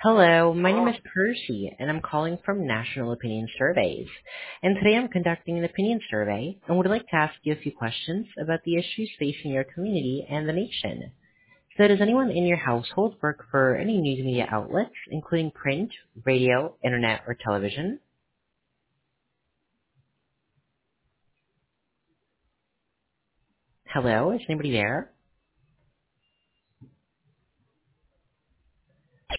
Hello, my name is Percy, and I'm calling from National Opinion Surveys. And today I'm conducting an opinion survey and would like to ask you a few questions about the issues facing your community and the nation. So does anyone in your household work for any news media outlets, including print, radio, internet, or television? Hello, is anybody there?